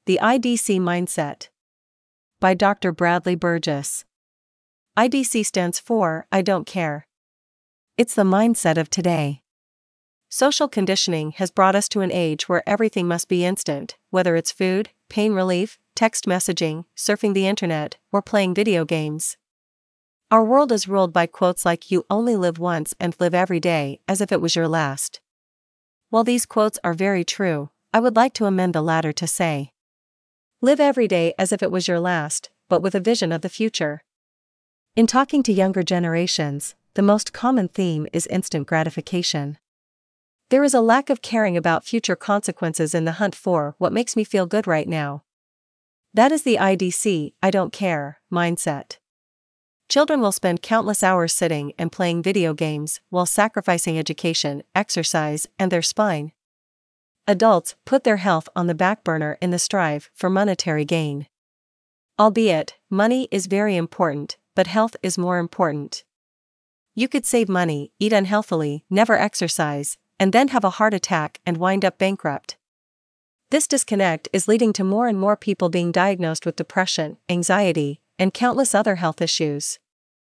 The IDC Mindset by Dr. Bradley Burgess. IDC stands for I don't care. It's the mindset of today. Social conditioning has brought us to an age where everything must be instant, whether it's food, pain relief, text messaging, surfing the internet, or playing video games. Our world is ruled by quotes like "you only live once" and "live every day as if it was your last." While these quotes are very true, I would like to amend the latter to say, live every day as if it was your last, but with a vision of the future. In talking to younger generations, the most common theme is instant gratification. There is a lack of caring about future consequences in the hunt for what makes me feel good right now. That is the IDC, I don't care, mindset. Children will spend countless hours sitting and playing video games while sacrificing education, exercise, and their spine. Adults put their health on the back burner in the strive for monetary gain. Albeit, money is very important, but health is more important. You could save money, eat unhealthily, never exercise, and then have a heart attack and wind up bankrupt. This disconnect is leading to more and more people being diagnosed with depression, anxiety, and countless other health issues.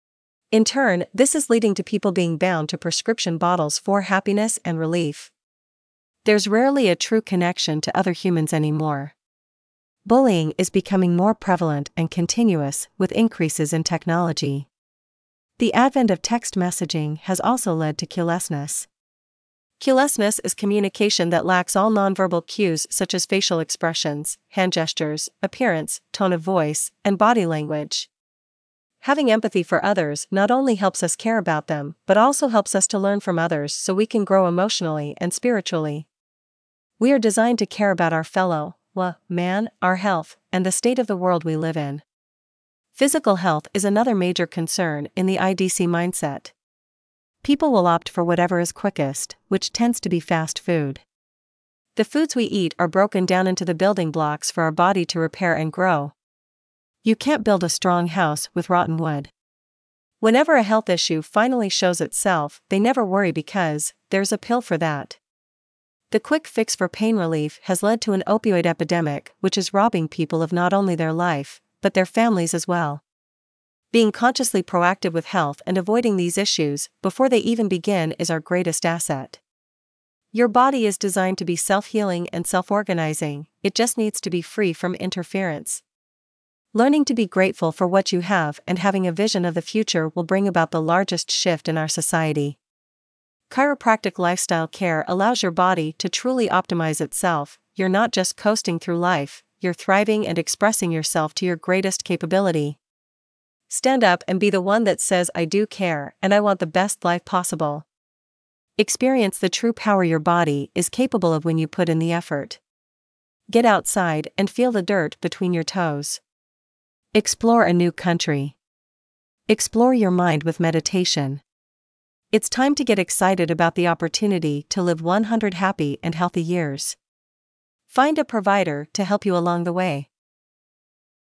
In turn, this is leading to people being bound to prescription bottles for happiness and relief. There's rarely a true connection to other humans anymore. Bullying is becoming more prevalent and continuous with increases in technology. The advent of text messaging has also led to cuelessness. Cuelessness is communication that lacks all nonverbal cues such as facial expressions, hand gestures, appearance, tone of voice, and body language. Having empathy for others not only helps us care about them, but also helps us to learn from others so we can grow emotionally and spiritually. We are designed to care about our fellow man, our health, and the state of the world we live in. Physical health is another major concern in the IDC mindset. People will opt for whatever is quickest, which tends to be fast food. The foods we eat are broken down into the building blocks for our body to repair and grow. You can't build a strong house with rotten wood. Whenever a health issue finally shows itself, they never worry because there's a pill for that. The quick fix for pain relief has led to an opioid epidemic which is robbing people of not only their life, but their families as well. Being consciously proactive with health and avoiding these issues before they even begin is our greatest asset. Your body is designed to be self-healing and self-organizing, it just needs to be free from interference. Learning to be grateful for what you have and having a vision of the future will bring about the largest shift in our society. Chiropractic lifestyle care allows your body to truly optimize itself. You're not just coasting through life, you're thriving and expressing yourself to your greatest capability. Stand up and be the one that says I do care and I want the best life possible. Experience the true power your body is capable of when you put in the effort. Get outside and feel the dirt between your toes. Explore a new country. Explore your mind with meditation. It's time to get excited about the opportunity to live 100 happy and healthy years. Find a provider to help you along the way.